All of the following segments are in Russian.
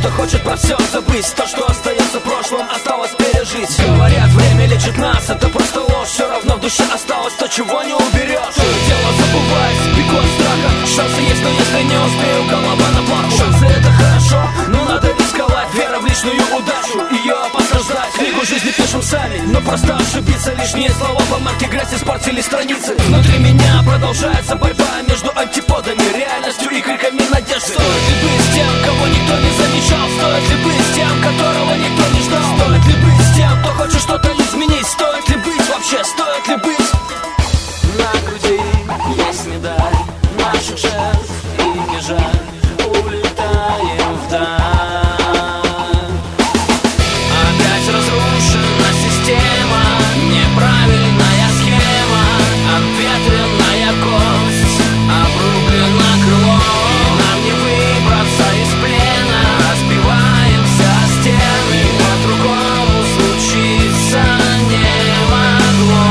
кто хочет про все забыть. То, что остается в прошлом, осталось пережить. Говорят, время лечит нас, это просто ложь. Все равно в душе осталось то, чего не уберешь. То дело забывать, пеку от страха. Шансы есть, но если не успею, голова на плаху. Шансы это хорошо, но надо рисковать. Вера в личную удачу, ее опасно ждать. Книгу жизни пишем сами, но просто ошибиться. Лишние слова по марке грязь испортили страницы. Внутри меня продолжается борьба между антиподами, реальностью и криками надежды. Стоит ли быть с тем, кого никто не замечал? Стоит ли быть с тем, которого никто не ждал? Стоит ли быть с тем, кто хочет что-то изменить? Стоит ли быть вообще, стоит ли быть? На груди есть медаль наших жертв, и не жаль, улетаем вдаль. Опять разрушена система, неправильная схема, обветренная кость, обрублено крыло. Нам не выбраться из плена, разбиваемся о стены, по-другому случиться не могло.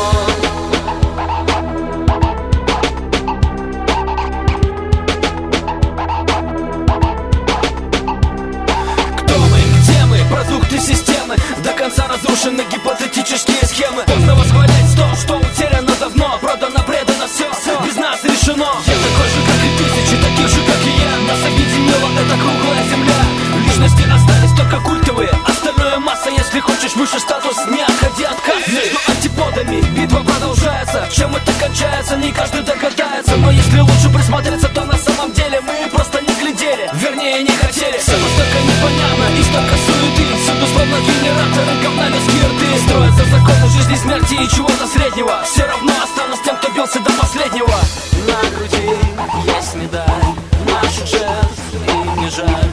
Продукты системы до конца разрушены гипотетические схемы. Поздно восхвалять то, что утеряно давно. Продано, предано все, без нас решено. Я такой же, как и тысячи, таких же, как и я. Нас объединила эта круглая земля. Личности остались только культовые, остальное масса. Если хочешь выше статус, не отходи от кассы. Между антиподами битва продолжается. Чем это кончается, не каждый догадается. Но если лучше присмотреться, то на самом деле мы просто не глядели, вернее не хотели. Все настолько непонятно и столько суеты. Всюду словно генераторы говна людские рты. Строятся законы жизни, смерти и чего-то среднего. Все равно останусь тем, кто бился до последнего. На груди есть медаль наших жертв, и не жаль.